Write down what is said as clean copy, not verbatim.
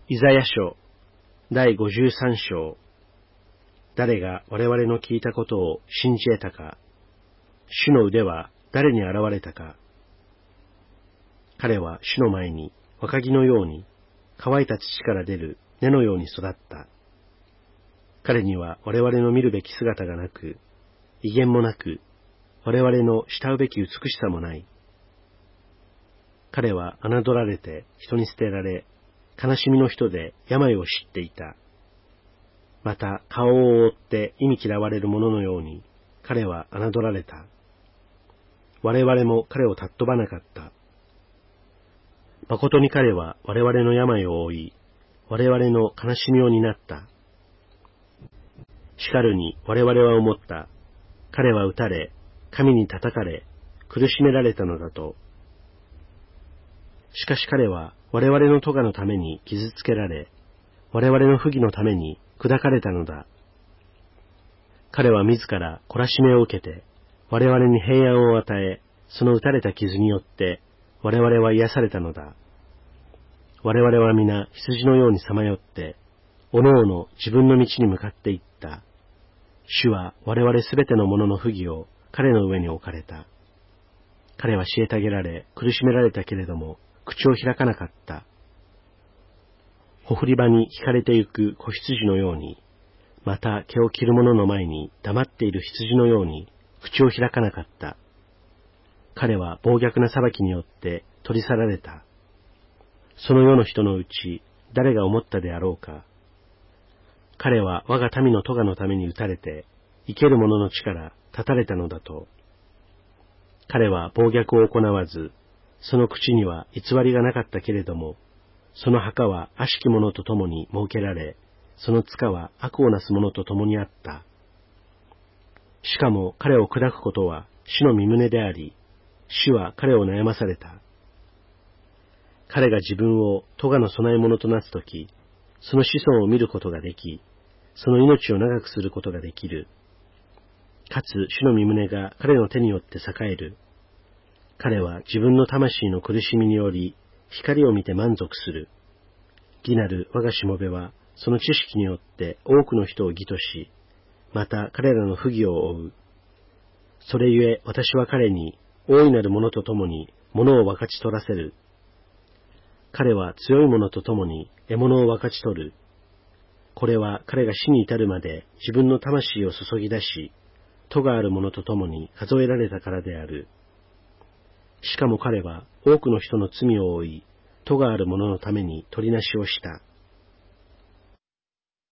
イザヤ書第53章。誰が我々の聞いたことを信じ得たか。主の腕は誰に現れたか。彼は主の前に若木のように乾いた土から出る根のように育った。彼には我々の見るべき姿がなく、威厳もなく、我々の慕うべき美しさもない。彼は侮られて人に捨てられ、悲しみの人で病を知っていた。また顔を覆って忌み嫌われる者のように彼は侮られた。我々も彼を尊ばなかった。誠に彼は我々の病を負い、我々の悲しみを担った。しかるに我々は思った。彼は撃たれ、神に叩かれ、苦しめられたのだと。しかし彼は我々の咎のために傷つけられ、我々の不義のために砕かれたのだ。彼は自ら懲らしめを受けて、我々に平安を与え、その打たれた傷によって我々は癒されたのだ。我々は皆羊のようにさまよって、おのおの自分の道に向かっていった。主は我々すべての者の不義を彼の上に置かれた。彼は虐げられ、苦しめられたけれども、口を開かなかった。ほふり場に引かれてゆく子羊のように、また毛を切る者の前に黙っている羊のように口を開かなかった。彼は暴虐な裁きによって取り去られた。その世の人のうち誰が思ったであろうか。彼は我が民の咎のために打たれて、生ける者の地から断たれたのだと。彼は暴虐を行わず、その口には偽りがなかったけれども、その墓は悪しき者と共に設けられ、その塚は悪をなす者と共にあった。しかも彼を砕くことは主の御胸であり、主は彼を悩まされた。彼が自分を咎の備え物となすとき、その子孫を見ることができ、その命を長くすることができる。かつ主の御胸が彼の手によって栄える。彼は自分の魂の苦しみにより、光を見て満足する。義なる我がしもべは、その知識によって多くの人を義とし、また彼らの不義を負う。それゆえ私は彼に、大いなる者と共に物を分かち取らせる。彼は強い者と共に獲物を分かち取る。これは彼が死に至るまで自分の魂を注ぎ出し、咎ある者と共に数えられたからである。しかも彼は多くの人の罪を負い、咎ある者のために取りなしをした。